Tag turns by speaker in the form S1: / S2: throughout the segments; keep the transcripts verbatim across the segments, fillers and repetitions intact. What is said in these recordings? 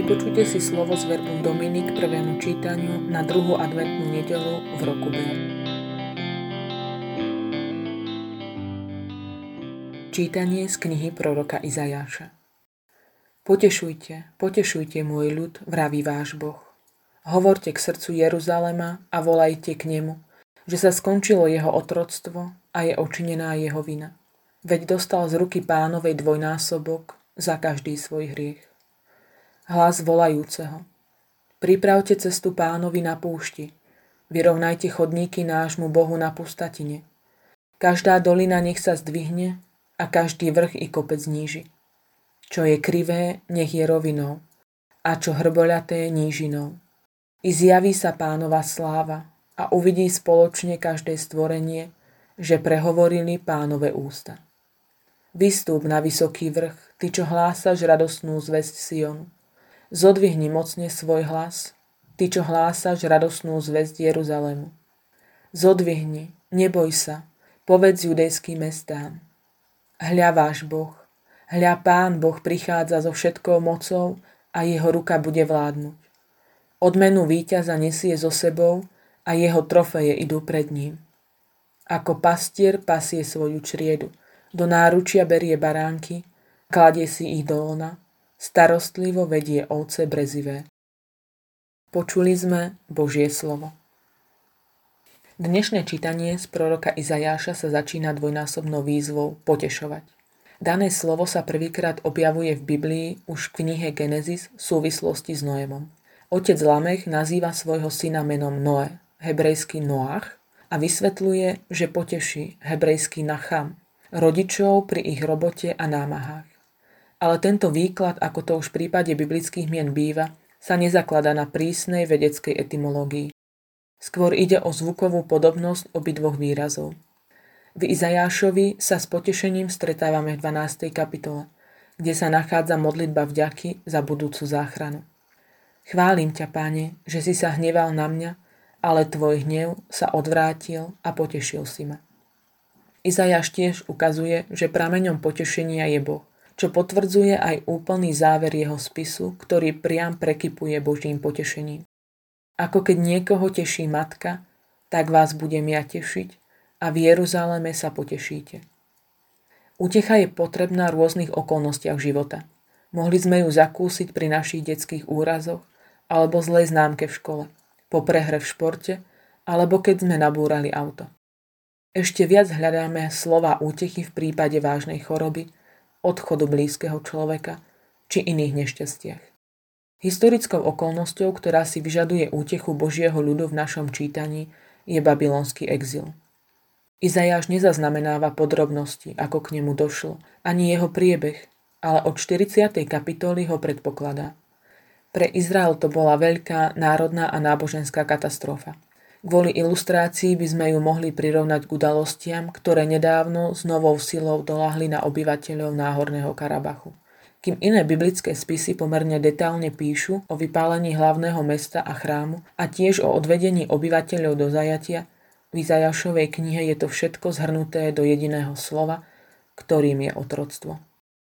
S1: Vypočujte si slovo z Verbum Domini k prvému čítaniu na druhú adventnú nedeľu v roku B. Čítanie z knihy proroka Izajáša. Potešujte, potešujte môj ľud, vraví váš Boh. Hovorte k srdcu Jeruzalema a volajte k nemu, že sa skončilo jeho otroctvo a je očinená jeho vina. Veď dostal z ruky Pánovej dvojnásobok za každý svoj hriech. Hlas volajúceho. Pripravte cestu Pánovi na púšti, vyrovnajte chodníky nášmu Bohu na pustatine. Každá dolina nech sa zdvihne a každý vrch i kopec zníži. Čo je krivé, nech je rovinou, a čo hrboľaté nížinou. I zjaví sa Pánova sláva a uvidí spoločne každé stvorenie, že prehovorili Pánove ústa. Vystúp na vysoký vrch, ty, čo hlásaš radostnú zvesť Sionu. Zodvihni mocne svoj hlas, ty, čo hlásaš radostnú zvesť Jeruzalému. Zodvihni, neboj sa, povedz judejským mestám. Hľa váš Boh, hľa Pán Boh prichádza so všetkou mocou a jeho ruka bude vládnuť. Odmenu víťaza nesie so sebou a jeho trofeje idú pred ním. Ako pastier pasie svoju čriedu, do náručia berie baránky, kladie si ich do lona, starostlivo vedie ovce brezivé. Počuli sme Božie slovo. Dnešné čítanie z proroka Izajáša sa začína dvojnásobnou výzvou potešovať. Dané slovo sa prvýkrát objavuje v Biblii už v knihe Genesis v súvislosti s Noémom. Otec Lamech nazýva svojho syna menom Noé, hebrejský Noach, a vysvetľuje, že poteší, hebrejský Nacham, rodičov pri ich robote a námahách. Ale tento výklad, ako to už v prípade biblických mien býva, sa nezakladá na prísnej vedeckej etymológii. Skôr ide o zvukovú podobnosť obidvoch výrazov. V Izajášovi sa s potešením stretávame v dvanástej kapitole, kde sa nachádza modlitba vďaky za budúcu záchranu. Chválim ťa, Pane, že si sa hneval na mňa, ale tvoj hnev sa odvrátil a potešil si ma. Izajáš tiež ukazuje, že prameňom potešenia je Boh, čo potvrdzuje aj úplný záver jeho spisu, ktorý priam prekypuje Božím potešením. Ako keď niekoho teší matka, tak vás budem ja tešiť a v Jeruzaleme sa potešíte. Útecha je potrebná v rôznych okolnostiach života. Mohli sme ju zakúsiť pri našich detských úrazoch alebo zlej známke v škole, po prehre v športe alebo keď sme nabúrali auto. Ešte viac hľadáme slova útechy v prípade vážnej choroby, odchodu blízkeho človeka či iných nešťastiach. Historickou okolnosťou, ktorá si vyžaduje útechu Božieho ľudu v našom čítaní, je babylonský exil. Izajáš nezaznamenáva podrobnosti, ako k nemu došlo, ani jeho priebeh, ale od štyridsiatej kapitoly ho predpokladá. Pre Izrael to bola veľká národná a náboženská katastrofa. Kvôli ilustrácii by sme ju mohli prirovnať k udalostiam, ktoré nedávno s novou silou doľahli na obyvateľov Náhorného Karabachu. Kým iné biblické spisy pomerne detailne píšu o vypálení hlavného mesta a chrámu a tiež o odvedení obyvateľov do zajatia, v Izajášovej knihe je to všetko zhrnuté do jediného slova, ktorým je otroctvo.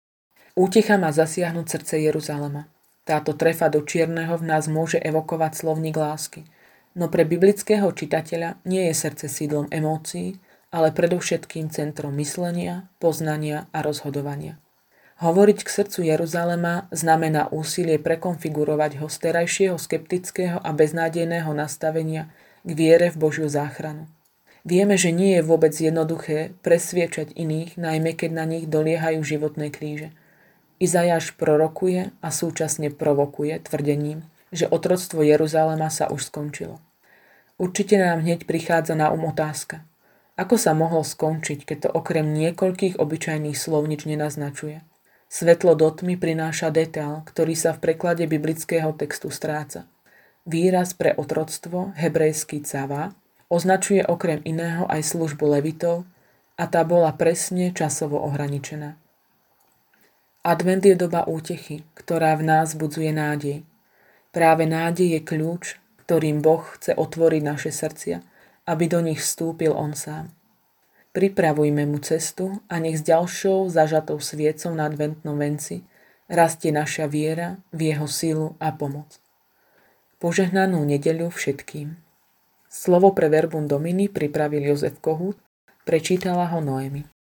S1: Útecha má zasiahnuť srdce Jeruzalema. Táto trefa do čierneho v nás môže evokovať slovník lásky. No pre biblického čitateľa nie je srdce sídlom emócií, ale predovšetkým centrom myslenia, poznania a rozhodovania. Hovoriť k srdcu Jeruzalema znamená úsilie prekonfigurovať ho z terajšieho skeptického a beznádejného nastavenia k viere v Božiu záchranu. Vieme, že nie je vôbec jednoduché presviečať iných, najmä keď na nich doliehajú životné kríže. Izajáš prorokuje a súčasne provokuje tvrdením, že otroctvo Jeruzalema sa už skončilo. Určite nám hneď prichádza na um otázka. Ako sa mohlo skončiť, keď to okrem niekoľkých obyčajných slov nič nenaznačuje? Svetlo do tmy prináša detail, ktorý sa v preklade biblického textu stráca. Výraz pre otroctvo, hebrejský cava, označuje okrem iného aj službu levitov a tá bola presne časovo ohraničená. Advent je doba útechy, ktorá v nás budzuje nádej. Práve nádej je kľúč, ktorým Boh chce otvoriť naše srdcia, aby do nich vstúpil On sám. Pripravujme mu cestu a nech s ďalšou zažatou sviecou na adventnom venci rastie naša viera v jeho silu a pomoc. Požehnanú nedeľu všetkým. Slovo pre Verbum Domini pripravil Jozef Kohút, prečítala ho Noemi.